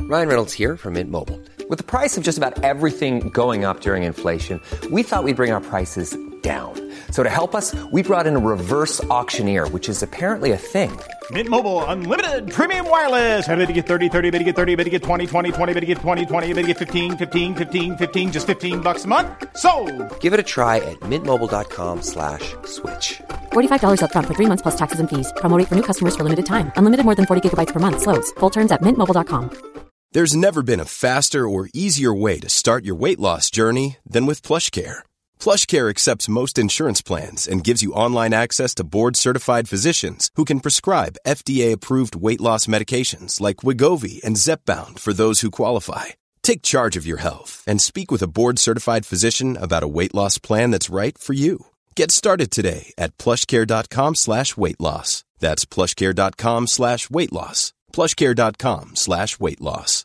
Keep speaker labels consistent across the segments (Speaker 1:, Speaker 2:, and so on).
Speaker 1: Ryan Reynolds here from Mint Mobile. With the price of just about everything going up during inflation, we thought we'd bring our prices down. So to help us, we brought in a reverse auctioneer, which is apparently a thing.
Speaker 2: Mint Mobile Unlimited Premium Wireless. How to get 30, 30, bit to get 30, bit to get 20, 20, 20, bit to get 20, 20, bit to get 15, 15, 15, 15, just $15 a month? Sold!
Speaker 1: Give it a try at mintmobile.com/switch.
Speaker 3: $45 up front for 3 months plus taxes and fees. Promo rate for new customers for limited time. Unlimited more than 40 gigabytes per month. Slows full terms at mintmobile.com.
Speaker 4: There's never been a faster or easier way to start your weight loss journey than with PlushCare. PlushCare accepts most insurance plans and gives you online access to board-certified physicians who can prescribe FDA-approved weight loss medications like Wegovy and Zepbound for those who qualify. Take charge of your health and speak with a board-certified physician about a weight loss plan that's right for you. Get started today at plushcare.com/weight loss. That's plushcare.com/weight loss. plushcare.com/weight loss.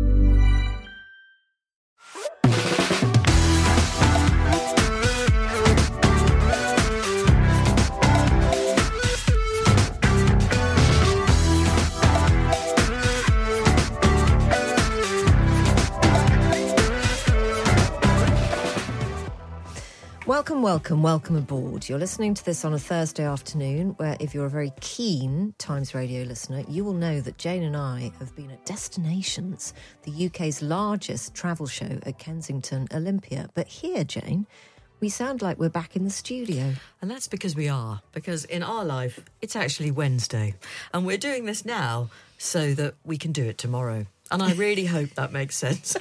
Speaker 5: Welcome aboard. You're listening to this on a Thursday afternoon where, if you're a very keen Times Radio listener, you will know that Jane and I have been at Destinations, the UK's largest travel show at Kensington Olympia. But here, Jane, we sound like we're back in the studio.
Speaker 6: And that's because we are. Because in our life, it's actually Wednesday. And we're doing this now so that we can do it tomorrow. And I really hope that makes sense.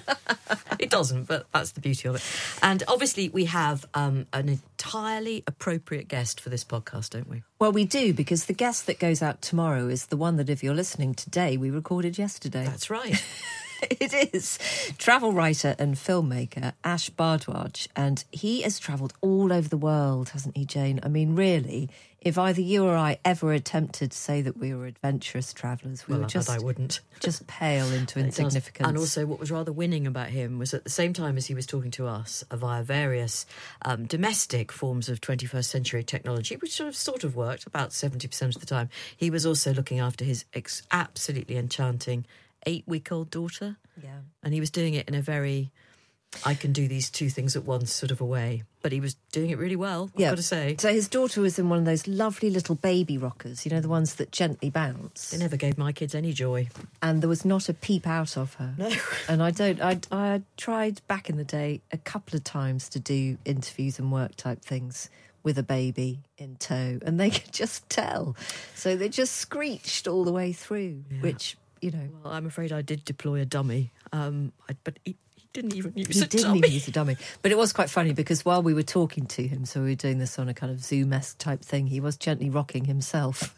Speaker 6: It doesn't, but that's the beauty of it. And obviously we have an entirely appropriate guest for this podcast, don't we?
Speaker 5: Well, we do, because the guest that goes out tomorrow is the one that, if you're listening today, we recorded yesterday.
Speaker 6: That's right.
Speaker 5: It is travel writer and filmmaker Ash Bhardwaj, and he has travelled all over the world, hasn't he, Jane? I mean, really, if either you or I ever attempted to say that we were adventurous travellers, we would just...
Speaker 6: I wouldn't.
Speaker 5: Just pale into insignificance.
Speaker 6: And also what was rather winning about him was at the same time as he was talking to us via various domestic forms of 21st century technology, which sort of worked about 70% of the time, he was also looking after his absolutely enchanting 8-week-old daughter.
Speaker 5: Yeah.
Speaker 6: And he was doing it in a very, I can do these two things at once sort of a way. But he was doing it really well, I've got to say.
Speaker 5: So his daughter was in one of those lovely little baby rockers, you know, the ones that gently bounce.
Speaker 6: They never gave my kids any joy.
Speaker 5: And there was not a peep out of her.
Speaker 6: No.
Speaker 5: And I tried back in the day a couple of times to do interviews and work type things with a baby in tow, and they could just tell. So they just screeched all the way through, which... You know.
Speaker 6: Well, I'm afraid I did deploy a dummy, but he didn't even use a dummy.
Speaker 5: He didn't even use a dummy. But it was quite funny because while we were talking to him, so we were doing this on a kind of Zoom-esque type thing, he was gently rocking himself.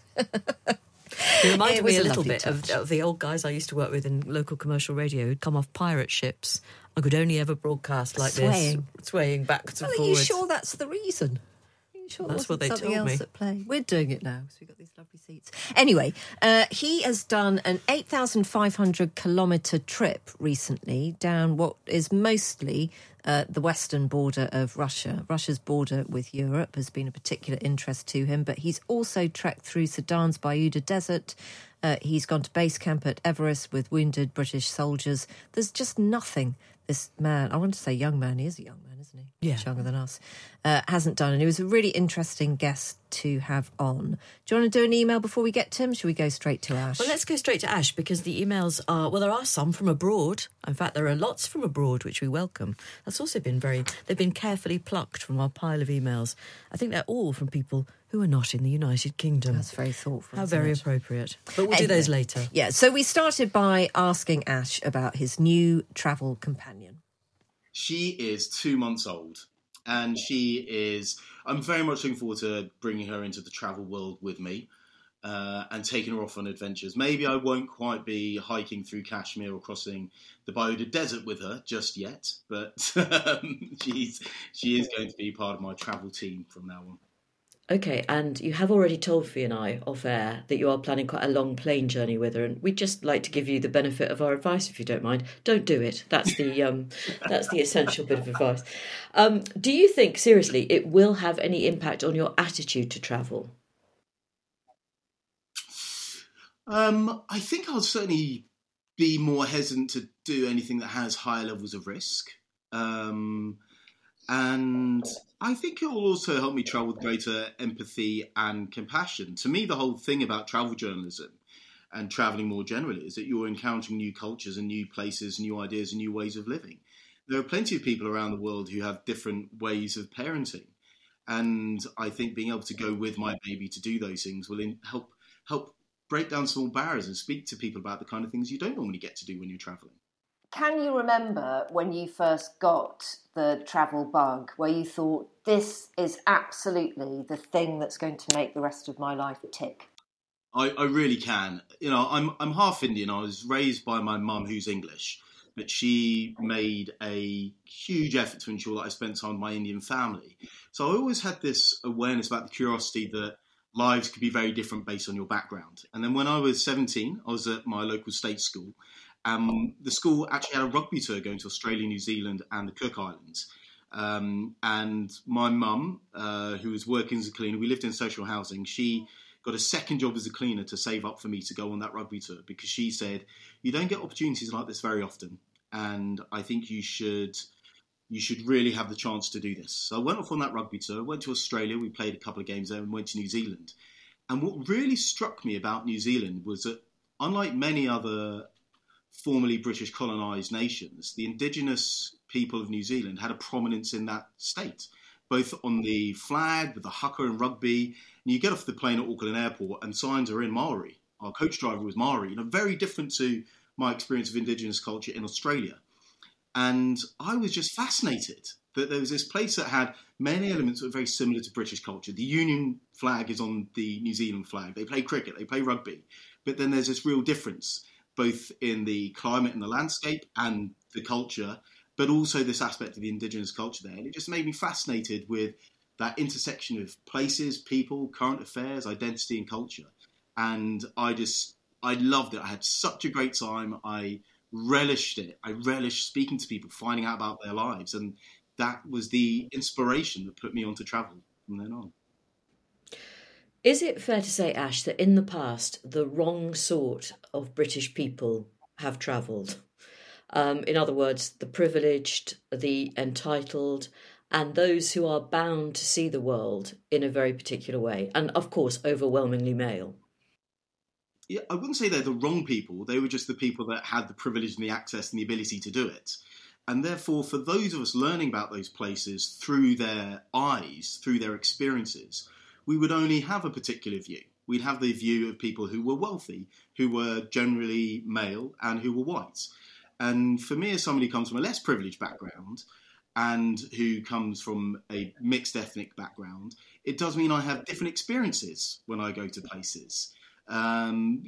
Speaker 6: He reminded me a little bit of the old guys I used to work with in local commercial radio who'd come off pirate ships and could only ever broadcast like this, swaying backwards and forwards.
Speaker 5: Are you sure that's the reason? Sure,
Speaker 6: that's what they
Speaker 5: something
Speaker 6: told me.
Speaker 5: Else at play. We're doing it now, so we've got these lovely seats. Anyway, he has done an 8,500-kilometre trip recently down what is mostly the western border of Russia. Russia's border with Europe has been a particular interest to him, but he's also trekked through Sudan's Bayouda Desert. He's gone to base camp at Everest with wounded British soldiers. There's just nothing this man, I want to say young man, he is a young man, isn't he?
Speaker 6: Yeah.
Speaker 5: Much younger than us, hasn't done. And he was a really interesting guest to have on. Do you want to do an email before we get to him? Should we go straight to Ash?
Speaker 6: Well, let's go straight to Ash, because the emails are, well, there are some from abroad. In fact, there are lots from abroad, which we welcome. That's also been they've been carefully plucked from our pile of emails. I think they're all from people who are not in the United Kingdom.
Speaker 5: That's very thoughtful.
Speaker 6: How very appropriate. But we'll do those later.
Speaker 5: Yeah, so we started by asking Ash about his new travel companion.
Speaker 7: She is 2 months old, and I'm very much looking forward to bringing her into the travel world with me and taking her off on adventures. Maybe I won't quite be hiking through Kashmir or crossing the Bayouda Desert with her just yet, but she is going to be part of my travel team from now on.
Speaker 6: Okay, and you have already told Fee and I off air that you are planning quite a long plane journey with her, and we'd just like to give you the benefit of our advice, if you don't mind. Don't do it. That's the essential bit of advice. Do you think, seriously, it will have any impact on your attitude to travel?
Speaker 7: I think I'll certainly be more hesitant to do anything that has higher levels of risk. And I think it will also help me travel with greater empathy and compassion. To me, the whole thing about travel journalism and traveling more generally is that you're encountering new cultures and new places, new ideas and new ways of living. There are plenty of people around the world who have different ways of parenting. And I think being able to go with my baby to do those things will help break down small barriers and speak to people about the kind of things you don't normally get to do when you're traveling.
Speaker 8: Can you remember when you first got the travel bug, where you thought, this is absolutely the thing that's going to make the rest of my life tick?
Speaker 7: I really can. You know, I'm half Indian. I was raised by my mum, who's English, but she made a huge effort to ensure that I spent time with my Indian family. So I always had this awareness about the curiosity that lives could be very different based on your background. And then when I was 17, I was at my local state school. The school actually had a rugby tour going to Australia, New Zealand and the Cook Islands. And my mum, who was working as a cleaner, we lived in social housing, she got a second job as a cleaner to save up for me to go on that rugby tour, because she said, you don't get opportunities like this very often. And I think you should really have the chance to do this. So I went off on that rugby tour, went to Australia, we played a couple of games there and went to New Zealand. And what really struck me about New Zealand was that, unlike many other formerly British colonised nations, the indigenous people of New Zealand had a prominence in that state, both on the flag, with the haka and rugby. And you get off the plane at Auckland Airport and signs are in Maori. Our coach driver was Maori, very different to my experience of indigenous culture in Australia. And I was just fascinated that there was this place that had many elements that were very similar to British culture. The Union flag is on the New Zealand flag. They play cricket, they play rugby. But then there's this real difference, both in the climate and the landscape and the culture, but also this aspect of the indigenous culture there. And it just made me fascinated with that intersection of places, people, current affairs, identity and culture. And I loved it. I had such a great time. I relished it. I relished speaking to people, finding out about their lives. And that was the inspiration that put me on to travel from then on.
Speaker 6: Is it fair to say, Ash, that in the past, the wrong sort of British people have travelled? In other words, the privileged, the entitled, and those who are bound to see the world in a very particular way, and of course, overwhelmingly male.
Speaker 7: Yeah, I wouldn't say they're the wrong people. They were just the people that had the privilege and the access and the ability to do it. And therefore, for those of us learning about those places through their eyes, through their experiences, we would only have a particular view. We'd have the view of people who were wealthy, who were generally male, and who were white. And for me, as somebody who comes from a less privileged background and who comes from a mixed ethnic background, it does mean I have different experiences when I go to places. Returning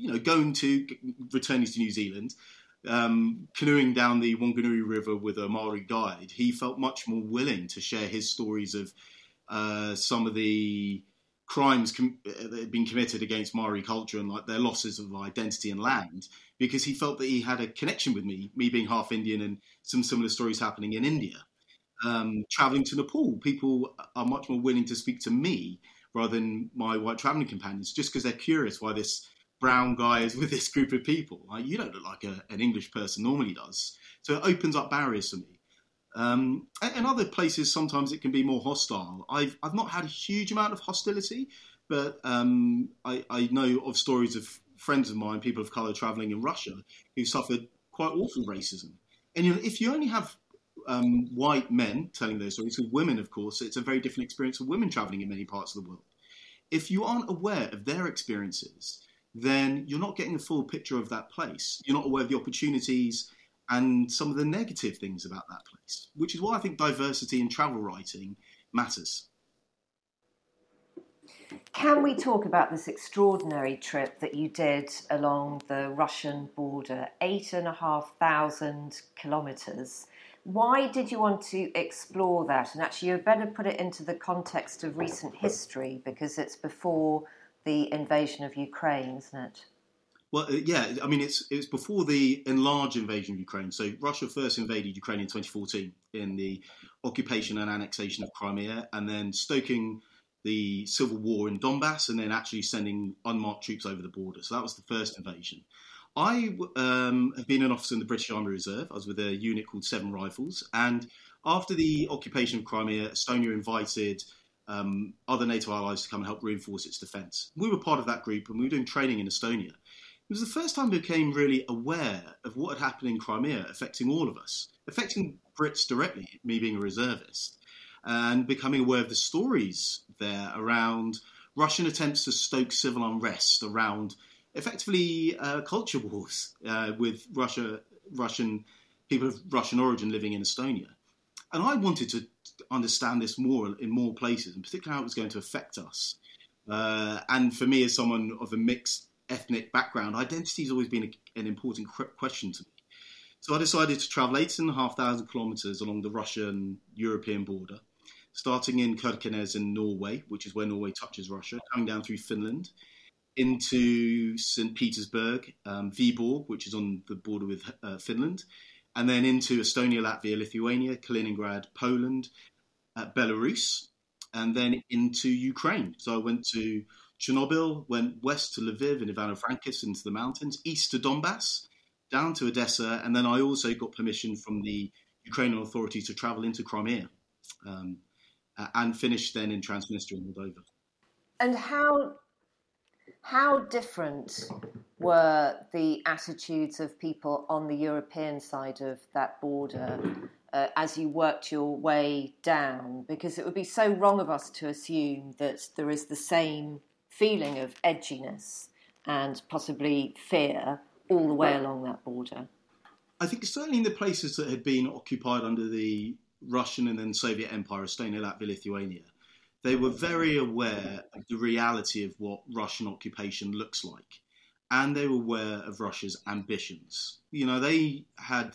Speaker 7: to New Zealand, canoeing down the Wanganui River with a Maori guide, he felt much more willing to share his stories of some of the crimes that had been committed against Maori culture and like their losses of identity and land, because he felt that he had a connection with me being half Indian and some similar stories happening in India. Traveling to Nepal, people are much more willing to speak to me rather than my white traveling companions, just because they're curious why this brown guy is with this group of people. Like, you don't look like an English person normally does. So it opens up barriers for me. And other places, sometimes it can be more hostile. I've not had a huge amount of hostility, but I know of stories of friends of mine, people of colour travelling in Russia, who suffered quite awful racism. And if you only have white men telling those stories, with women, of course, it's a very different experience for women travelling in many parts of the world. If you aren't aware of their experiences, then you're not getting a full picture of that place. You're not aware of the opportunities and some of the negative things about that place, which is why I think diversity in travel writing matters.
Speaker 8: Can we talk about this extraordinary trip that you did along the Russian border, 8,500 kilometres? Why did you want to explore that? And actually, you'd better put it into the context of recent history, because it's before the invasion of Ukraine, isn't it?
Speaker 7: Well, yeah, I mean, it's before the enlarged invasion of Ukraine. So Russia first invaded Ukraine in 2014 in the occupation and annexation of Crimea, and then stoking the civil war in Donbass, and then actually sending unmarked troops over the border. So that was the first invasion. I have been an officer in the British Army Reserve. I was with a unit called Seven Rifles. And after the occupation of Crimea, Estonia invited other NATO allies to come and help reinforce its defence. We were part of that group and we were doing training in Estonia. It was the first time we became really aware of what had happened in Crimea, affecting all of us, affecting Brits directly, me being a reservist, and becoming aware of the stories there around Russian attempts to stoke civil unrest, around effectively culture wars with Russian people of Russian origin living in Estonia. And I wanted to understand this more in more places, and particularly how it was going to affect us. And for me, as someone of a mixed ethnic background, identity has always been an important question to me. So I decided to travel 8,500 kilometres along the Russian-European border, starting in Kirkenes in Norway, which is where Norway touches Russia, coming down through Finland, into St. Petersburg, Vyborg, which is on the border with Finland, and then into Estonia, Latvia, Lithuania, Kaliningrad, Poland, Belarus, and then into Ukraine. So I went to Chernobyl, went west to Lviv and Ivano-Frankivsk into the mountains, east to Donbass, down to Odessa, and then I also got permission from the Ukrainian authorities to travel into Crimea and finished then in Transnistria and Moldova.
Speaker 8: And how different were the attitudes of people on the European side of that border as you worked your way down? Because it would be so wrong of us to assume that there is the same feeling of edginess and possibly fear all the way along that border.
Speaker 7: I think certainly in the places that had been occupied under the Russian and then Soviet Empire, Estonia, Latvia, Lithuania, they were very aware of the reality of what Russian occupation looks like. And they were aware of Russia's ambitions. You know, they had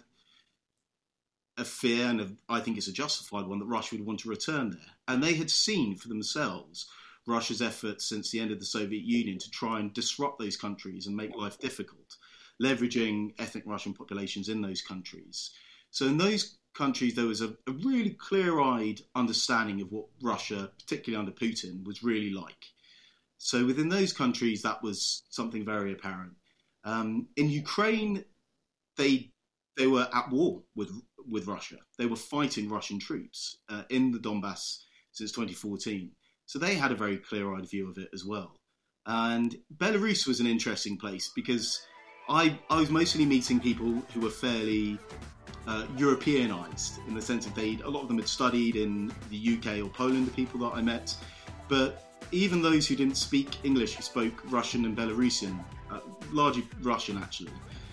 Speaker 7: a fear, and I think it's a justified one, that Russia would want to return there. And they had seen for themselves Russia's efforts since the end of the Soviet Union to try and disrupt those countries and make life difficult, leveraging ethnic Russian populations in those countries. So in those countries, there was a really clear-eyed understanding of what Russia, particularly under Putin, was really like. So within those countries, that was something very apparent. In Ukraine, they were at war with Russia. They were fighting Russian troops in the Donbass since 2014. So they had a very clear-eyed view of it as well. And Belarus was an interesting place because I was mostly meeting people who were fairly Europeanized in the sense that a lot of them had studied in the UK or Poland, the people that I met. But even those who didn't speak English, who spoke Russian and Belarusian, largely Russian actually,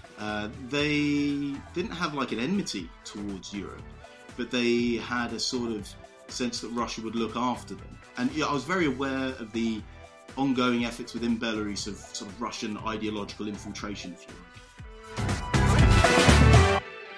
Speaker 7: they didn't have like an enmity towards Europe, but they had a sort of sense that Russia would look after them. And I was very aware of the ongoing efforts within Belarus of sort of Russian ideological infiltration, if you like.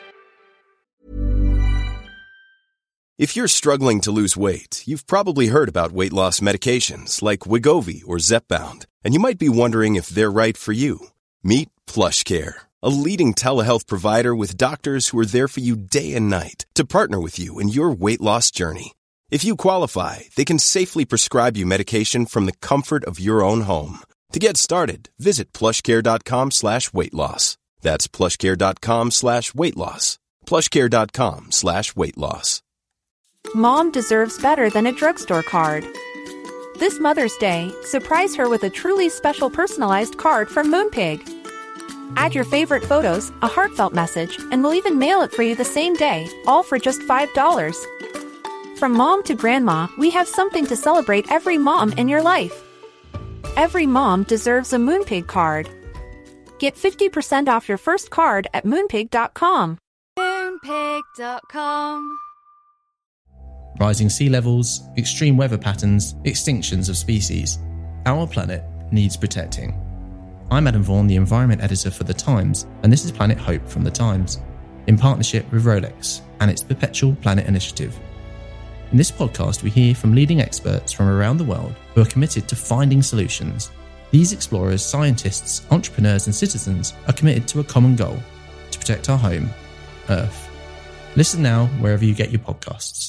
Speaker 4: If you're struggling to lose weight, you've probably heard about weight loss medications like Wegovy or Zepbound, and you might be wondering if they're right for you. Meet PlushCare, a leading telehealth provider with doctors who are there for you day and night to partner with you in your weight loss journey. If you qualify, they can safely prescribe you medication from the comfort of your own home. To get started, visit plushcare.com/weight-loss. That's plushcare.com/weight-loss. plushcare.com/weight-loss.
Speaker 9: Mom deserves better than a drugstore card. This Mother's Day, surprise her with a truly special personalized card from Moonpig. Add your favorite photos, a heartfelt message, and we'll even mail it for you the same day, all for just $5. From mom to grandma, we have something to celebrate every mom in your life. Every mom deserves a Moonpig card. Get 50% off your first card at Moonpig.com.
Speaker 10: Moonpig.com.
Speaker 11: Rising sea levels, extreme weather patterns, extinctions of species. Our planet needs protecting. I'm Adam Vaughan, the Environment Editor for The Times, and this is Planet Hope from The Times, in partnership with Rolex and its Perpetual Planet Initiative. In this podcast, we hear from leading experts from around the world who are committed to finding solutions. These explorers, scientists, entrepreneurs and citizens are committed to a common goal, to protect our home, Earth. Listen now wherever you get your podcasts.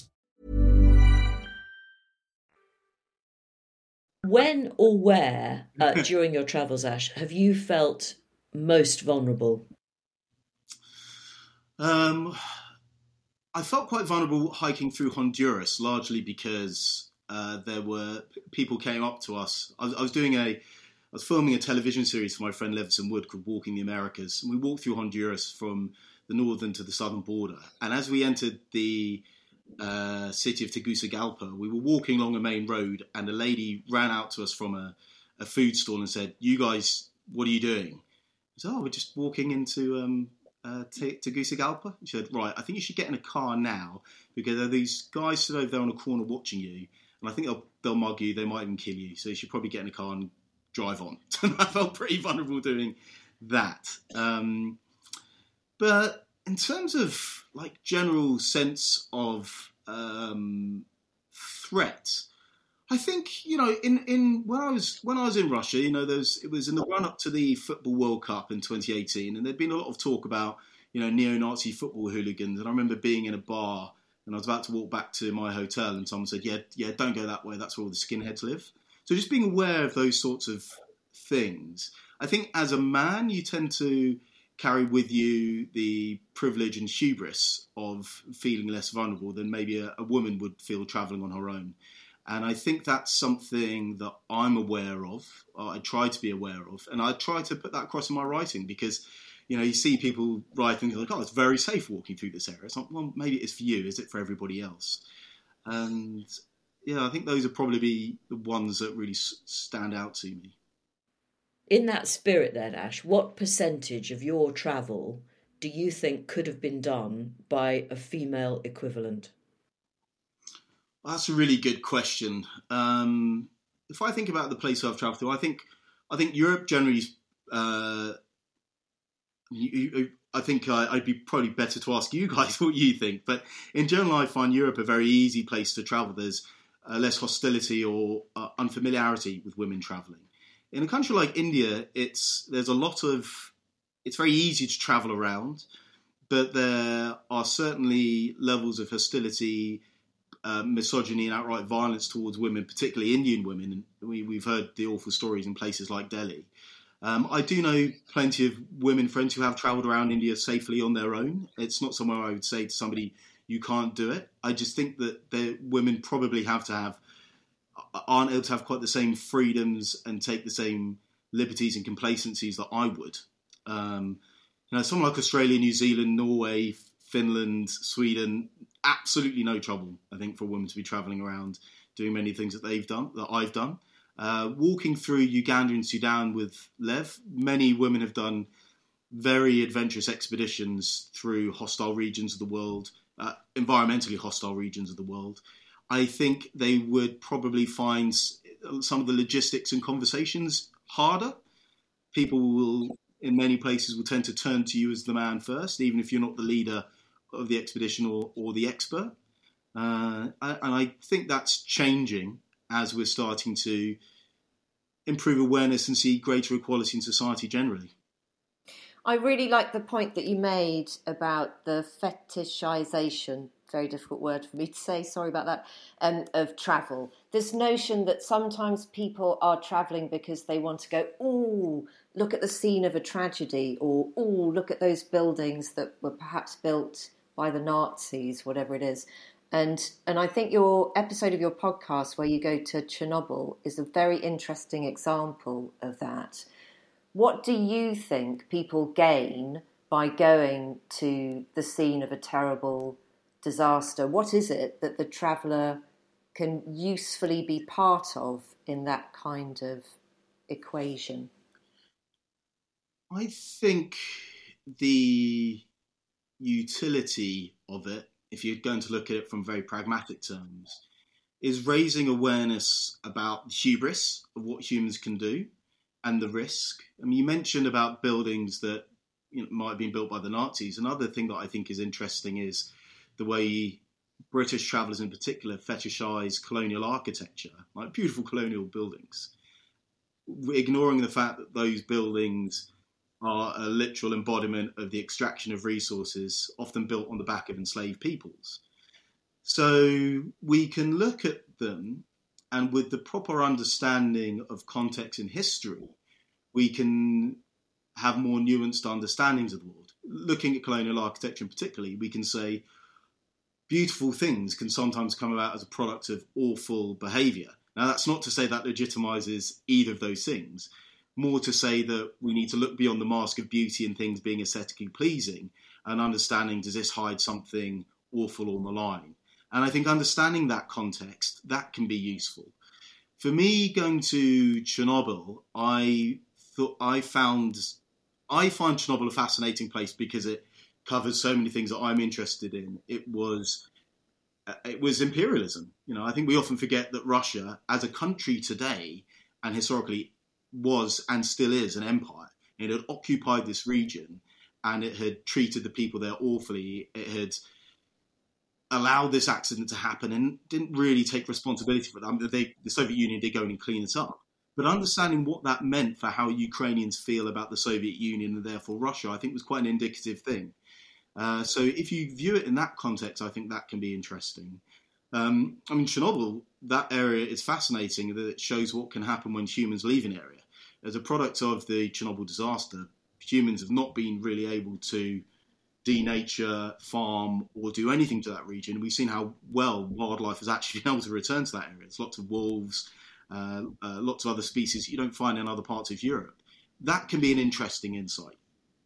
Speaker 6: When or where during your travels, Ash, have you felt most vulnerable?
Speaker 7: I felt quite vulnerable hiking through Honduras, largely because there were people came up to us. I was filming a television series for my friend Leveson Wood called Walking the Americas, and we walked through Honduras from the northern to the southern border. And as we entered the city of Tegucigalpa, we were walking along a main road, and a lady ran out to us from a food stall and said, "You guys, what are you doing?" I said, "Oh, we're just walking into Tegucigalpa." She said, "Right, I think you should get in a car now, because there are these guys stood over there on a corner watching you, and I think they'll mug you, they might even kill you, so you should probably get in a car and drive on." I felt pretty vulnerable doing that. But in terms of like general sense of threat, I think, you know, in when I was in Russia, you know, it was in the run up to the Football World Cup in 2018, and there'd been a lot of talk about, you know, neo-Nazi football hooligans. And I remember being in a bar and I was about to walk back to my hotel, and someone said, "Yeah, don't go that way. That's where all the skinheads live." So just being aware of those sorts of things. I think as a man, you tend to carry with you the privilege and hubris of feeling less vulnerable than maybe a woman would feel travelling on her own. And I think that's something that I'm aware of, or I try to be aware of, and I try to put that across in my writing, because, you know, you see people writing like, "Oh, it's very safe walking through this area." It's not, well, maybe it's for you. Is it for everybody else? And yeah, I think those are probably the ones that really stand out to me.
Speaker 6: In that spirit then, Ash, what percentage of your travel do you think could have been done by a female equivalent?
Speaker 7: That's a really good question. If I think about the places I've travelled to, I think Europe generally. I think I'd be probably better to ask you guys what you think. But in general, I find Europe a very easy place to travel. There's less hostility or unfamiliarity with women travelling. In a country like India, it's very easy to travel around, but there are certainly levels of hostility, misogyny and outright violence towards women, particularly Indian women. And we've heard the awful stories in places like Delhi. I do know plenty of women friends who have travelled around India safely on their own. It's not somewhere I would say to somebody, "You can't do it." I just think that the women probably aren't able to have quite the same freedoms and take the same liberties and complacencies that I would. You know, someone like Australia, New Zealand, Norway, Finland, Sweden, absolutely no trouble, I think, for a woman to be travelling around doing many things that I've done. Walking through Uganda and Sudan with Lev, many women have done very adventurous expeditions through hostile regions of the world, environmentally hostile regions of the world. I think they would probably find some of the logistics and conversations harder. People will, in many places, will tend to turn to you as the man first, even if you're not the leader of the expedition or the expert. And I think that's changing as we're starting to improve awareness and see greater equality in society generally.
Speaker 8: I really like the point that you made about the fetishization, very difficult word for me to say, sorry about that, of travel. This notion that sometimes people are travelling because they want to go, "Ooh, look at the scene of a tragedy," or "Ooh, look at those buildings that were perhaps built by the Nazis," whatever it is. And I think your episode of your podcast where you go to Chernobyl is a very interesting example of that. What do you think people gain by going to the scene of a terrible disaster? What is it that the traveller can usefully be part of in that kind of equation?
Speaker 7: I think the utility of it, if you're going to look at it from very pragmatic terms, is raising awareness about the hubris of what humans can do and the risk. I mean, you mentioned about buildings that might have been built by the Nazis. Another thing that I think is interesting is the way British travellers in particular fetishise colonial architecture, like beautiful colonial buildings, ignoring the fact that those buildings are a literal embodiment of the extraction of resources, often built on the back of enslaved peoples. So we can look at them, and with the proper understanding of context and history, we can have more nuanced understandings of the world. Looking at colonial architecture in particular, we can say beautiful things can sometimes come about as a product of awful behaviour. Now, that's not to say that legitimises either of those things, more to say that we need to look beyond the mask of beauty and things being aesthetically pleasing and understanding, does this hide something awful or malign? And I think understanding that context, that can be useful. For me, going to Chernobyl, I find Chernobyl a fascinating place because it covers so many things that I'm interested in. It was imperialism. I think we often forget that Russia, as a country today, and historically was and still is an empire. It had occupied this region, and it had treated the people there awfully. It had allowed this accident to happen and didn't really take responsibility for it. The Soviet Union did go in and clean it up. But understanding what that meant for how Ukrainians feel about the Soviet Union and therefore Russia, I think was quite an indicative thing. So if you view it in that context, I think that can be interesting. Chernobyl, that area is fascinating, that it shows what can happen when humans leave an area. As a product of the Chernobyl disaster, humans have not been really able to denature, farm, or do anything to that region. We've seen how well wildlife has actually been able to return to that area. There's lots of wolves, lots of other species you don't find in other parts of Europe. That can be an interesting insight.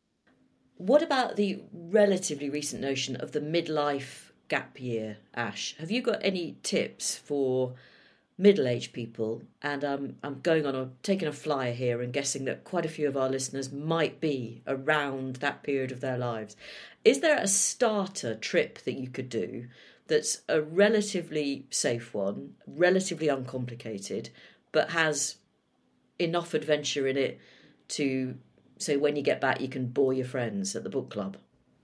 Speaker 10: What about the relatively recent notion of the midlife gap year, Ash? Have you got any tips for middle-aged people? And I'm taking a flyer here and guessing that quite a few of our listeners might be around that period of their lives. Is there a starter trip that you could do that's a relatively safe one, relatively uncomplicated, but has enough adventure in it to, so when you get back, you can bore your friends at the book club?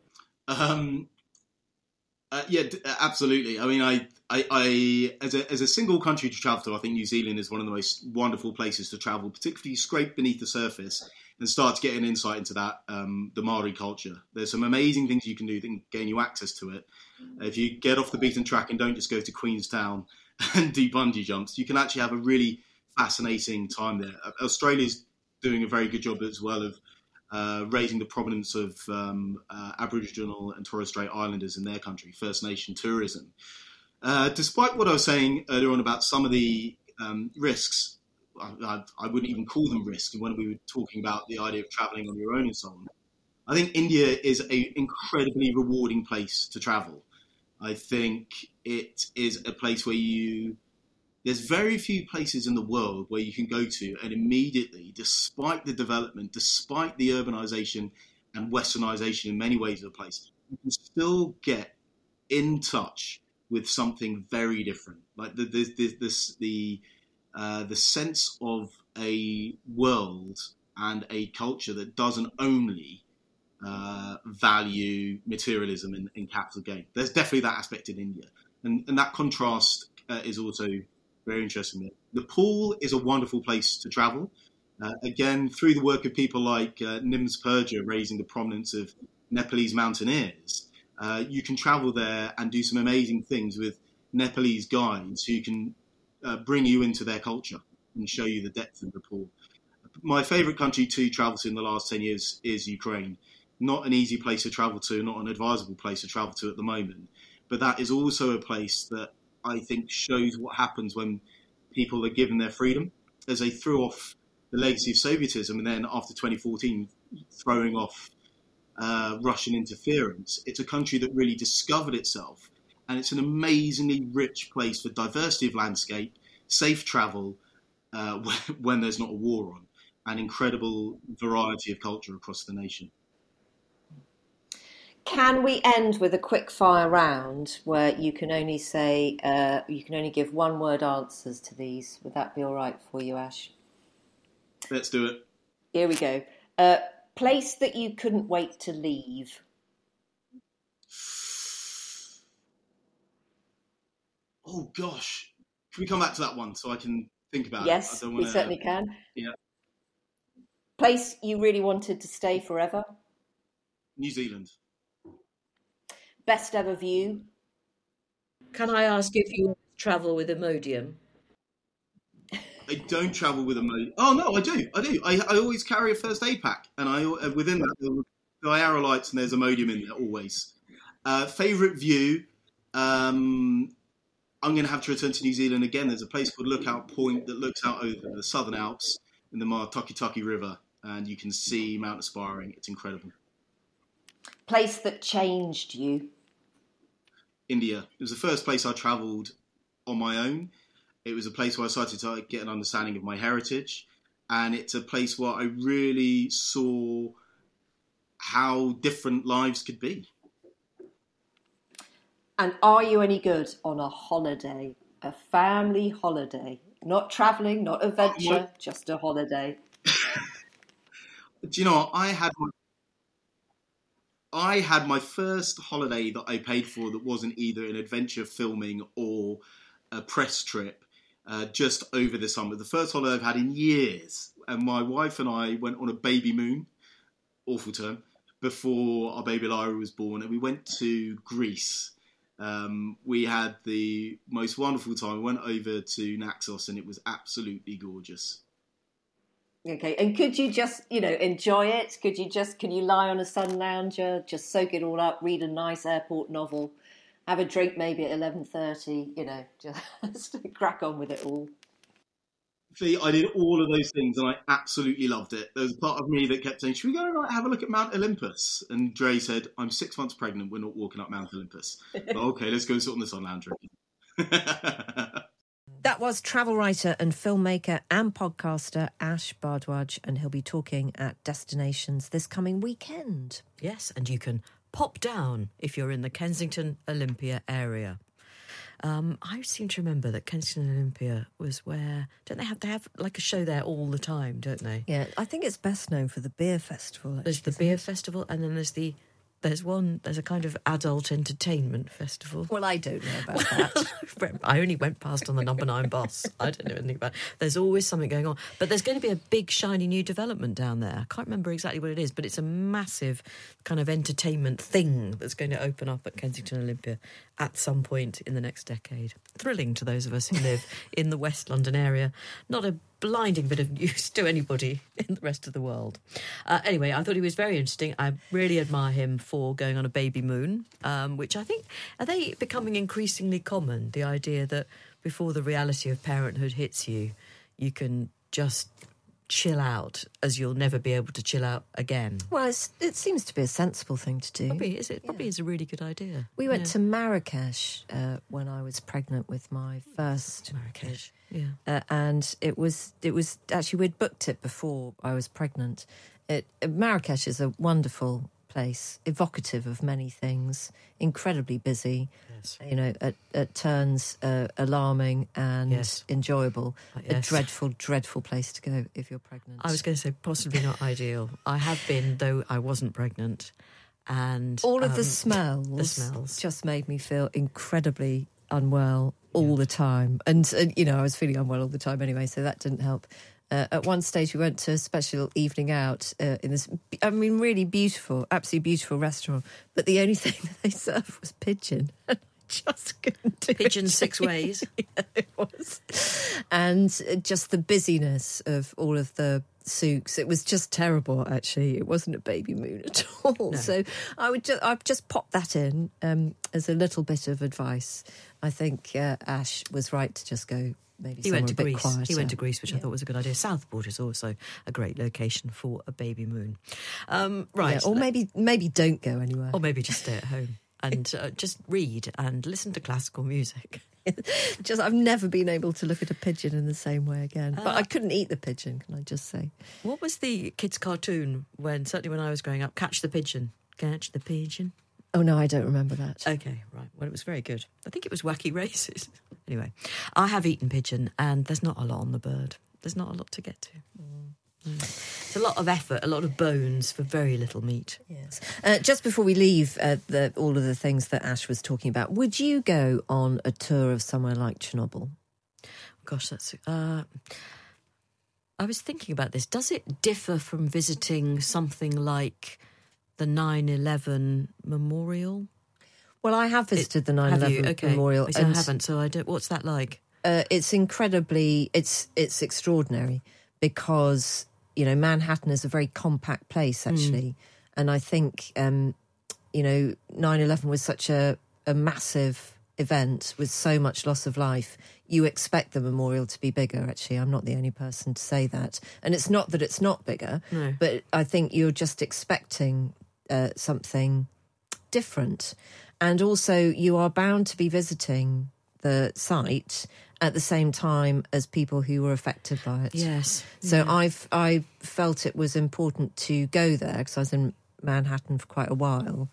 Speaker 7: Yeah, absolutely. I as a single country to travel to, I think New Zealand is one of the most wonderful places to travel, particularly if you scrape beneath the surface and start to get an insight into that, the Maori culture. There's some amazing things you can do that can gain you access to it. If you get off the beaten track and don't just go to Queenstown and do bungee jumps, you can actually have a really fascinating time there. Australia's doing a very good job as well of raising the prominence of Aboriginal and Torres Strait Islanders in their country, First Nation tourism. Despite what I was saying earlier on about some of the risks, I wouldn't even call them risks when we were talking about the idea of travelling on your own and so on. I think India is an incredibly rewarding place to travel. I think it is a place where there's very few places in the world where you can go to and immediately, despite the development, despite the urbanization and westernization in many ways of the place, you can still get in touch with something very different. Like the sense of a world and a culture that doesn't only value materialism and capital gain. There's definitely that aspect in India. And that contrast is also very interesting. Nepal is a wonderful place to travel. Again, through the work of people like Nims Purja, raising the prominence of Nepalese mountaineers, you can travel there and do some amazing things with Nepalese guides who can bring you into their culture and show you the depth of Nepal. My favourite country to travel to in the last 10 years is Ukraine. Not an easy place to travel to, not an advisable place to travel to at the moment. But that is also a place that I think shows what happens when people are given their freedom, as they threw off the legacy of Sovietism and then after 2014 throwing off Russian interference. It's a country that really discovered itself, and it's an amazingly rich place for diversity of landscape, safe travel when there's not a war on, and incredible variety of culture across the nation.
Speaker 8: Can we end with a quick fire round where you can only say, you can only give one word answers to these? Would that be all right for you, Ash?
Speaker 7: Let's do it.
Speaker 8: Here we go. Place that you couldn't wait to leave.
Speaker 7: Oh gosh. Can we come back to that one so I can think about it?
Speaker 8: Yes, we certainly can.
Speaker 7: Yeah.
Speaker 8: Place you really wanted to stay forever?
Speaker 7: New Zealand.
Speaker 8: Best ever view?
Speaker 10: Can I ask if you travel with Imodium?
Speaker 7: I don't travel with a Imodium. Oh no, I do. I always carry a first aid pack, and within that there are aerolites and there's Imodium in there always. Favourite view. I'm going to have to return to New Zealand again. There's a place called Lookout Point that looks out over the Southern Alps in the Matakitaki River, and you can see Mount Aspiring. It's incredible.
Speaker 8: Place that changed you?
Speaker 7: India. It was the first place I travelled on my own. It was a place where I started to get an understanding of my heritage, and it's a place where I really saw how different lives could be.
Speaker 8: And are you any good on a holiday, a family holiday? Not travelling, not adventure, just a holiday.
Speaker 7: Do you know what? I had my first holiday that I paid for that wasn't either an adventure filming or a press trip just over the summer. The first holiday I've had in years. And my wife and I went on a baby moon, awful term, before our baby Lyra was born. And we went to Greece. We had the most wonderful time. We went over to Naxos and it was absolutely gorgeous.
Speaker 8: Okay, and could you just, enjoy it? Can you lie on a sun lounger, just soak it all up, read a nice airport novel, have a drink maybe at 11:30, just crack on with it all?
Speaker 7: See, I did all of those things and I absolutely loved it. There was a part of me that kept saying, should we go and have a look at Mount Olympus? And Dre said, I'm 6 months pregnant, we're not walking up Mount Olympus. But okay, let's go and sit on the sun lounger.
Speaker 5: That was travel writer and filmmaker and podcaster Ash Bhardwaj, and he'll be talking at Destinations this coming weekend.
Speaker 6: Yes, and you can pop down if you're in the Kensington Olympia area. I seem to remember that Kensington Olympia was where... They have like a show there all the time, don't they?
Speaker 5: Yeah, I think it's best known for the beer festival. Actually,
Speaker 6: there's the beer festival, and then there's a kind of adult entertainment festival.
Speaker 5: Well, I don't know about that.
Speaker 6: I only went past on the number 9 bus. I don't know anything about it. There's always something going on. But there's going to be a big, shiny new development down there. I can't remember exactly what it is, but it's a massive kind of entertainment thing that's going to open up at Kensington Olympia at some point in the next decade. Thrilling to those of us who live in the West London area. Not a blinding bit of news to anybody in the rest of the world. Anyway, I thought he was very interesting. I really admire him for going on a baby moon, which I think, are they becoming increasingly common? The idea that before the reality of parenthood hits you, you can just chill out, as you'll never be able to chill out again.
Speaker 5: Well, it seems to be a sensible thing to do.
Speaker 6: Probably is a really good idea.
Speaker 5: We went to Marrakesh when I was pregnant with my first
Speaker 6: Marrakesh. Yeah,
Speaker 5: and it was actually, we'd booked it before I was pregnant. Marrakesh is a wonderful place, evocative of many things, incredibly busy. Yes. At turns alarming and enjoyable. Yes. A dreadful place to go if you're pregnant.
Speaker 6: I was going to say possibly not ideal. I have been, though I wasn't pregnant, and
Speaker 5: all of the smells just made me feel incredibly unwell all the time, and I was feeling unwell all the time anyway, so that didn't help. At one stage we went to a special evening out in this really beautiful, absolutely beautiful restaurant, but the only thing that they served was pigeon. I just couldn't do
Speaker 6: pigeon
Speaker 5: it.
Speaker 6: 6 ways.
Speaker 5: Yeah, it was. And just the busyness of all of the souks, it was just terrible. Actually, it wasn't a baby moon at all. No. So I've just popped that in as a little bit of advice. I think Ash was right to just go.
Speaker 6: He went to Greece. He went to Greece, which I thought was a good idea. Southport is also a great location for a baby moon. Right.
Speaker 5: Yeah, or maybe don't go anywhere.
Speaker 6: Or maybe just stay at home and just read and listen to classical music.
Speaker 5: I've never been able to look at a pigeon in the same way again. But I couldn't eat the pigeon, can I just say?
Speaker 6: What was the kids' cartoon certainly when I was growing up? Catch the Pigeon. Catch the Pigeon.
Speaker 5: Oh, no, I don't remember that.
Speaker 6: Okay, right. Well, it was very good. I think it was Wacky Races. Anyway, I have eaten pigeon, and there's not a lot on the bird. There's not a lot to get to. It's a lot of effort, a lot of bones for very little meat.
Speaker 5: Yes. Just before we leave all of the things that Ash was talking about, would you go on a tour of somewhere like Chernobyl?
Speaker 6: Gosh, that's... I was thinking about this. Does it differ from visiting something like the 9/11 memorial?
Speaker 5: Well, I have visited the 9/11 memorial.
Speaker 6: I haven't, so I don't. What's that like?
Speaker 5: it's incredibly, it's extraordinary because, you know, Manhattan is a very compact place, actually. And I think, you know, 9/11 was such a massive event with so much loss of life. You expect the memorial to be bigger, actually. I'm not the only person to say that. And it's not that it's not bigger, but I think you're just expecting something different. And also, you are bound to be visiting the site at the same time as people who were affected by it.
Speaker 6: Yes.
Speaker 5: So I felt it was important to go there because I was in Manhattan for quite a while.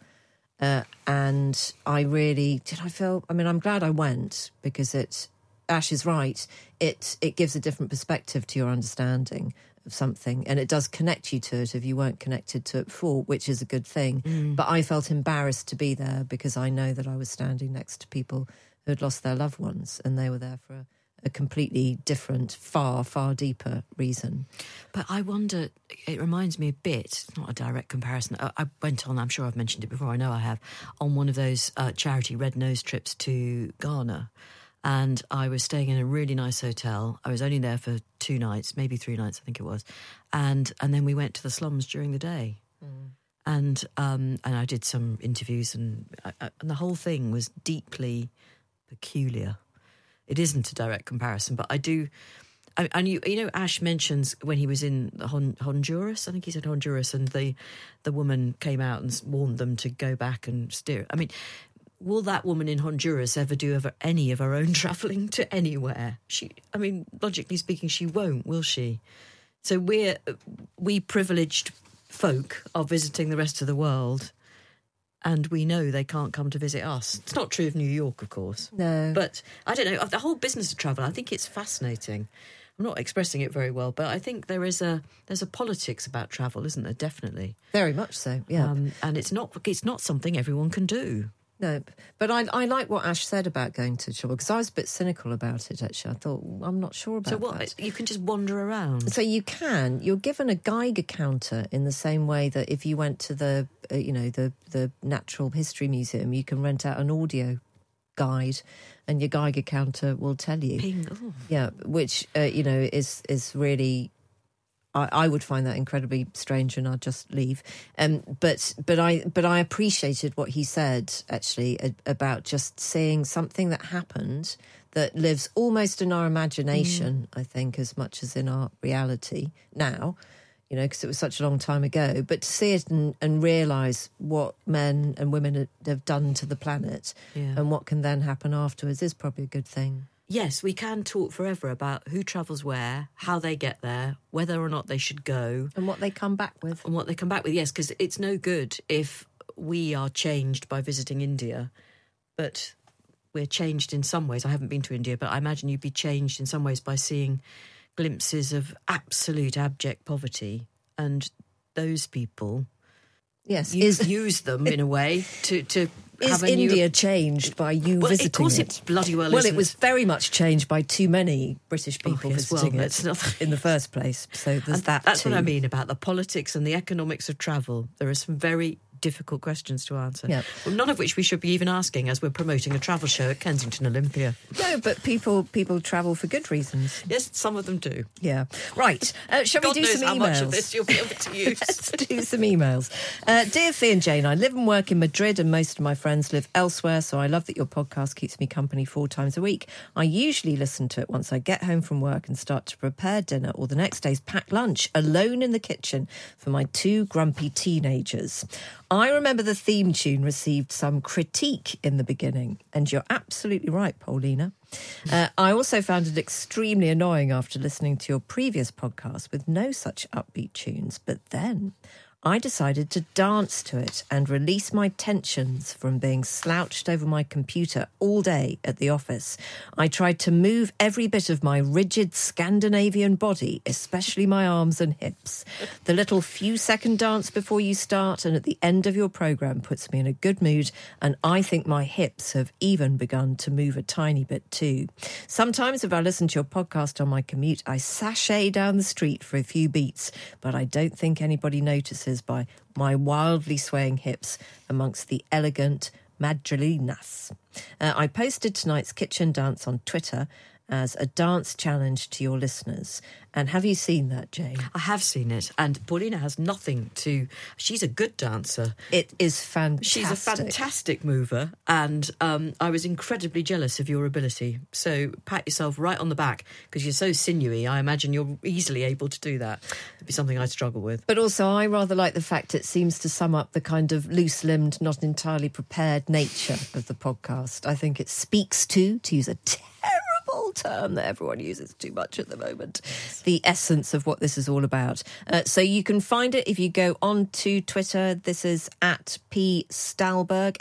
Speaker 5: And I really I'm glad I went because Ash is right. It gives a different perspective to your understanding of something, and it does connect you to it if you weren't connected to it before, which is a good thing. But I felt embarrassed to be there because I know that I was standing next to people who had lost their loved ones, and they were there for a completely different, far, far deeper reason.
Speaker 6: But I wonder, it reminds me a bit, it's not a direct comparison, I went on, I'm sure I've mentioned it before, I know I have, on one of those charity Red Nose trips to Ghana. And I was staying in a really nice hotel. I was only there for 2 nights, maybe 3 nights, I think it was. And then we went to the slums during the day. And I did some interviews, and the whole thing was deeply peculiar. It isn't a direct comparison, but I do. And you know, Ash mentions when he was in Honduras. I think he said Honduras, and the woman came out and warned them to go back and steer. I mean, will that woman in Honduras ever do any of her own travelling to anywhere? Logically speaking, she won't, will she? So we privileged folk are visiting the rest of the world, and we know they can't come to visit us. It's not true of New York, of course.
Speaker 5: No.
Speaker 6: But I don't know, the whole business of travel, I think it's fascinating. I'm not expressing it very well, but I think there's a politics about travel, isn't there? Definitely.
Speaker 5: Very much so, yeah.
Speaker 6: And it's not something everyone can do.
Speaker 5: No, but I like what Ash said about going to travel, because I was a bit cynical about it, actually. I thought, I'm not sure about that.
Speaker 6: So what, you can just wander around?
Speaker 5: So you can. You're given a Geiger counter in the same way that if you went to the Natural History Museum, you can rent out an audio guide and your Geiger counter will tell you.
Speaker 6: Ping. Oh.
Speaker 5: Yeah, which, is really... I would find that incredibly strange, and I'd just leave. But I appreciated what he said, actually, about just seeing something that happened that lives almost in our imagination, I think, as much as in our reality now, you know, because it was such a long time ago. But to see it and realise what men and women have done to the planet and what can then happen afterwards is probably a good thing.
Speaker 6: Yes, we can talk forever about who travels where, how they get there, whether or not they should go.
Speaker 5: And what they come back with.
Speaker 6: Yes, because it's no good if we are changed by visiting India, but we're changed in some ways. I haven't been to India, but I imagine you'd be changed in some ways by seeing glimpses of absolute abject poverty, and those people...
Speaker 5: Yes,
Speaker 6: use them in a way to
Speaker 5: is India changed by you visiting it?
Speaker 6: Of course it bloody well
Speaker 5: isn't.
Speaker 6: Well,
Speaker 5: it was very much changed by too many British people visiting it in the first place. So there's
Speaker 6: That's what I mean about the politics and the economics of travel. There are some very difficult questions to answer.
Speaker 5: Yep.
Speaker 6: Well, none of which we should be even asking as we're promoting a travel show at Kensington Olympia.
Speaker 5: No, but people travel for good reasons.
Speaker 6: Yes, some of them do.
Speaker 5: Yeah. Right. Shall
Speaker 6: God
Speaker 5: we do
Speaker 6: knows
Speaker 5: some emails?
Speaker 6: how much of this you'll be able to use.
Speaker 5: Let's do some emails. Dear Fee and Jane, I live and work in Madrid and most of my friends live elsewhere, so I love that your podcast keeps me company 4 times a week. I usually listen to it once I get home from work and start to prepare dinner or the next day's packed lunch, alone in the kitchen for my 2 grumpy teenagers. I remember the theme tune received some critique in the beginning, and you're absolutely right, Paulina. I also found it extremely annoying after listening to your previous podcast with no such upbeat tunes, but then I decided to dance to it and release my tensions from being slouched over my computer all day at the office. I tried to move every bit of my rigid Scandinavian body, especially my arms and hips. The little few-second dance before you start and at the end of your programme puts me in a good mood, and I think my hips have even begun to move a tiny bit too. Sometimes if I listen to your podcast on my commute, I sashay down the street for a few beats, but I don't think anybody notices by my wildly swaying hips amongst the elegant madrilinas. I posted tonight's kitchen dance on Twitter, as a dance challenge to your listeners. And have you seen that, Jane?
Speaker 6: I have seen it, and Paulina has nothing to... She's a good dancer.
Speaker 5: It is fantastic.
Speaker 6: She's a fantastic mover, and I was incredibly jealous of your ability. So pat yourself right on the back, because you're so sinewy. I imagine you're easily able to do that. It'd be something I struggle with.
Speaker 5: But also, I rather like the fact it seems to sum up the kind of loose-limbed, not entirely prepared nature of the podcast. I think it speaks to use a terrible term that everyone uses too much at the moment, the essence of what this is all about. So you can find it if you go on to Twitter. This is at P. Stalberg,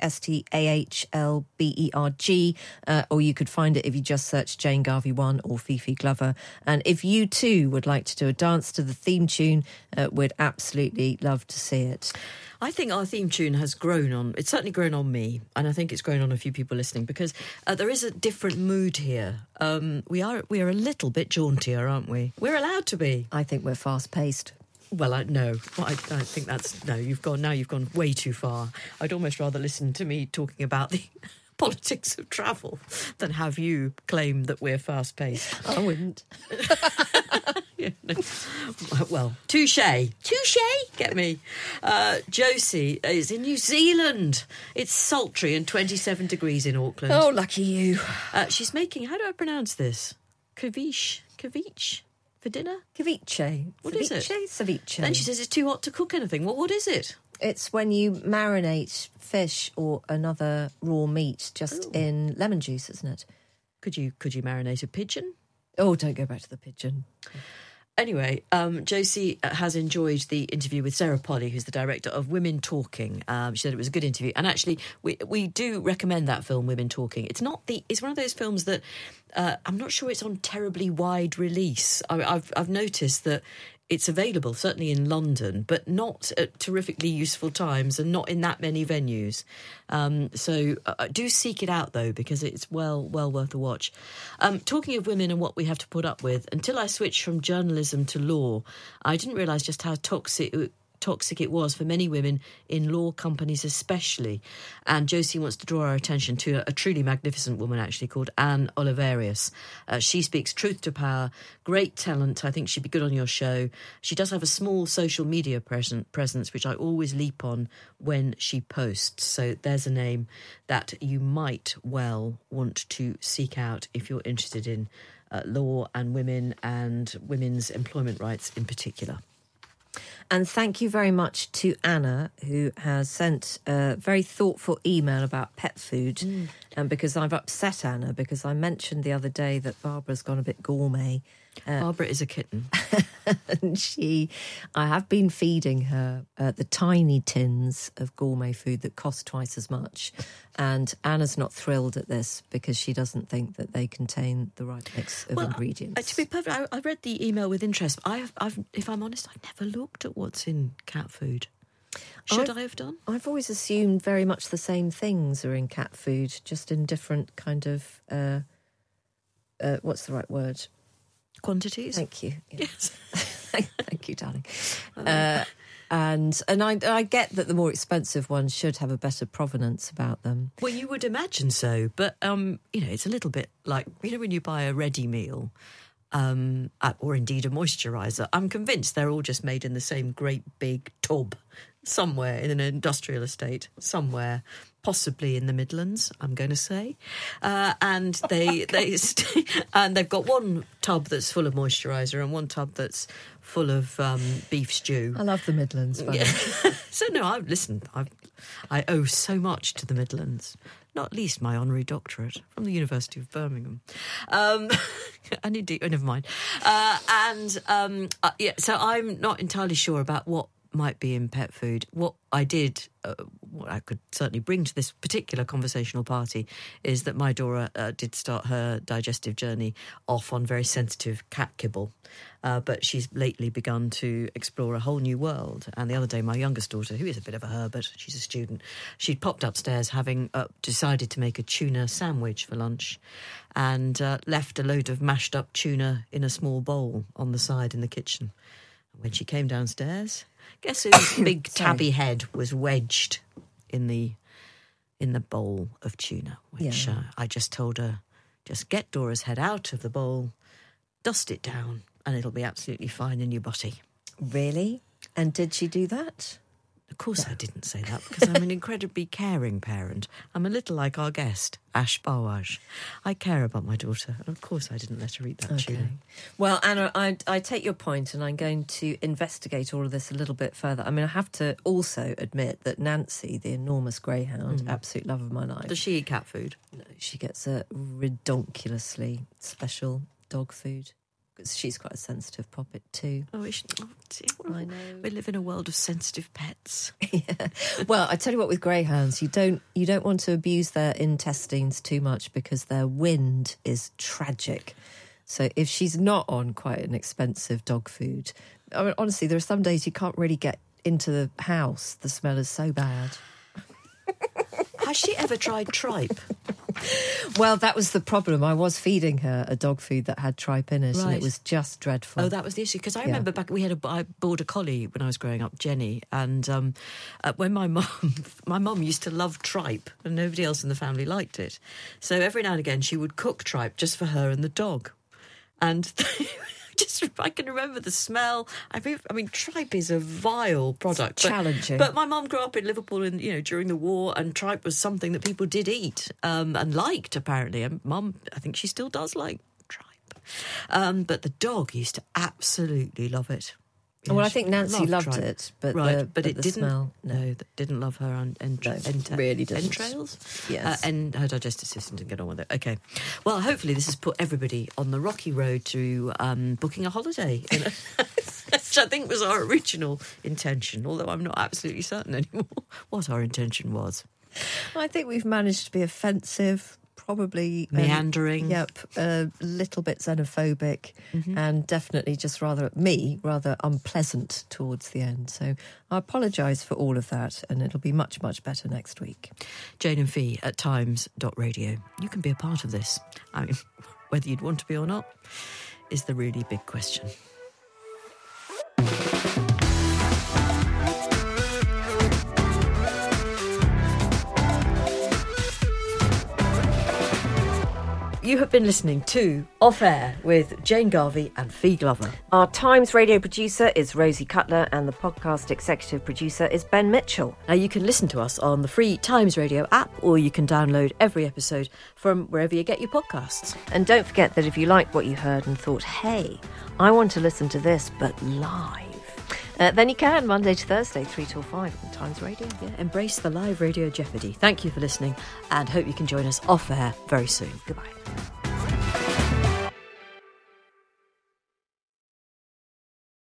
Speaker 5: STAHLBERG, or you could find it if you just search Jane Garvey 1 or Fifi Glover. And if you too would like to do a dance to the theme tune, we'd absolutely love to see it.
Speaker 6: I think our theme tune has grown on... It's certainly grown on me, and I think it's grown on a few people listening, because there is a different mood here. We are a little bit jauntier, aren't we? We're allowed to be.
Speaker 5: I think we're fast-paced.
Speaker 6: Well, no. I think that's... No, you've gone way too far. I'd almost rather listen to me talking about the politics of travel than have you claim that we're fast-paced.
Speaker 5: I wouldn't.
Speaker 6: Yeah, no. Well, touche, get me. Josie is in New Zealand. It's sultry and 27 degrees in Auckland.
Speaker 5: Oh, lucky you.
Speaker 6: She's making, how do I pronounce this? Ceviche for dinner?
Speaker 5: Ceviche.
Speaker 6: What is it?
Speaker 5: Ceviche.
Speaker 6: Then she says it's too hot to cook anything. Well, what is it?
Speaker 5: It's when you marinate fish or another raw meat just in lemon juice, isn't it?
Speaker 6: Could you marinate a pigeon?
Speaker 5: Oh, don't go back to the pigeon.
Speaker 6: Anyway, Josie has enjoyed the interview with Sarah Polley, who's the director of Women Talking. She said it was a good interview, and actually, we do recommend that film, Women Talking. It's one of those films that I'm not sure it's on terribly wide release. I've noticed that it's available, certainly in London, but not at terrifically useful times and not in that many venues. So do seek it out, though, because it's well worth a watch. Talking of women and what we have to put up with, until I switched from journalism to law, I didn't realise just how toxic it was for many women in law companies especially. And Josie wants to draw our attention to a truly magnificent woman, actually, called Anne Oliverius. She speaks truth to power, great talent. I think she'd be good on your show. She does have a small social media presence, which I always leap on when she posts. So there's a name that you might well want to seek out if you're interested in law and women's employment rights in particular.
Speaker 5: And thank you very much to Anna, who has sent a very thoughtful email about pet food. And because I've upset Anna, because I mentioned the other day that Barbara's gone a bit gourmet.
Speaker 6: Barbara is a kitten.
Speaker 5: And I have been feeding her the tiny tins of gourmet food that cost twice as much. And Anna's not thrilled at this because she doesn't think that they contain the right mix of ingredients.
Speaker 6: To be perfect, I read the email with interest. I've, if I'm honest, I never looked at what's in cat food. Should I have done?
Speaker 5: I've always assumed very much the same things are in cat food, just in different kind of, what's the right word?
Speaker 6: Quantities?
Speaker 5: Thank you. Yes. Thank you, darling. And I get that the more expensive ones should have a better provenance about them.
Speaker 6: Well, you would imagine so, but it's a little bit like when you buy a ready meal, or indeed a moisturiser. I'm convinced they're all just made in the same great big tub somewhere in an industrial estate somewhere. Possibly in the Midlands, I'm going to say, and and they've got one tub that's full of moisturiser and one tub that's full of beef stew.
Speaker 5: I love the Midlands.
Speaker 6: Yeah. So no, I owe so much to the Midlands, not least my honorary doctorate from the University of Birmingham, and indeed, never mind. So I'm not entirely sure about what might be in pet food. What I did, what I could certainly bring to this particular conversational party is that my Dora did start her digestive journey off on very sensitive cat kibble, but she's lately begun to explore a whole new world. And the other day, my youngest daughter, who is a bit of a Herbert, she's a student, she'd popped upstairs having decided to make a tuna sandwich for lunch and left a load of mashed up tuna in a small bowl on the side in the kitchen. When she came downstairs, guess whose big tabby head was wedged in the bowl of tuna, which I just told her Just get Dora's head out of the bowl, dust it down, and it'll be absolutely fine in your butty.
Speaker 5: Really? And did she do that?
Speaker 6: Of course I didn't say that, because I'm an incredibly caring parent. I'm a little like our guest, Ash Barwaj. I care about my daughter, and of course I didn't let her eat that tuna.
Speaker 5: Well, Anna, I take your point, and I'm going to investigate all of this a little bit further. I mean, I have to also admit that Nancy, the enormous greyhound, absolute love of my life.
Speaker 6: Does she eat cat food?
Speaker 5: No, she gets a redonkulously special dog food. Because she's quite a sensitive poppet too.
Speaker 6: Oh,
Speaker 5: I know.
Speaker 6: We live in a world of sensitive pets.
Speaker 5: Yeah. Well, I tell you what, with greyhounds, you don't want to abuse their intestines too much because their wind is tragic. So if she's not on quite an expensive dog food, I mean, honestly, there are some days you can't really get into the house. The smell is so bad.
Speaker 6: Has she ever tried tripe?
Speaker 5: Well, that was the problem. I was feeding her a dog food that had tripe in it, and
Speaker 6: Right.
Speaker 5: it was just dreadful.
Speaker 6: Oh, that was the issue. Because I remember back, I border collie when I was growing up, Jenny, and when my mum used to love tripe, and nobody else in the family liked it. So every now and again, she would cook tripe just for her and the dog, and. I can remember the smell. I mean, tripe is a vile product.
Speaker 5: Challenging.
Speaker 6: But my mum grew up in Liverpool, and during the war, and tripe was something that people did eat and liked. Apparently, and Mum, I think she still does like tripe. But the dog used to absolutely love it.
Speaker 5: Well, I think Nancy loved
Speaker 6: tripe.
Speaker 5: it, but
Speaker 6: right,
Speaker 5: but
Speaker 6: it
Speaker 5: the
Speaker 6: didn't.
Speaker 5: smell,
Speaker 6: no, didn't love her
Speaker 5: really didn't.
Speaker 6: entrails.
Speaker 5: Yes.
Speaker 6: And her digestive system didn't get on with it. Okay, well, hopefully this has put everybody on the rocky road to booking a holiday, which I think was our original intention. Although I'm not absolutely certain anymore what our intention was.
Speaker 5: I think we've managed to be offensive. Probably
Speaker 6: meandering.
Speaker 5: A little bit xenophobic, and definitely just rather unpleasant towards the end. So I apologise for all of that, and it'll be much, much better next week.
Speaker 6: Jane and Fee at times.radio. You can be a part of this. I mean, whether you'd want to be or not is the really big question. You have been listening to Off Air with Jane Garvey and Fee Glover.
Speaker 8: Our Times radio producer is Rosie Cutler, and the podcast executive producer is Ben Mitchell.
Speaker 6: Now, you can listen to us on the free Times Radio app, or you can download every episode from wherever you get your podcasts.
Speaker 8: And don't forget that if you liked what you heard and thought, hey, I want to listen to this, but live, then you can, Monday to Thursday, 3 till 5 on Times Radio.
Speaker 6: Yeah, embrace the live radio jeopardy. Thank you for listening, and hope you can join us off air very soon. Goodbye.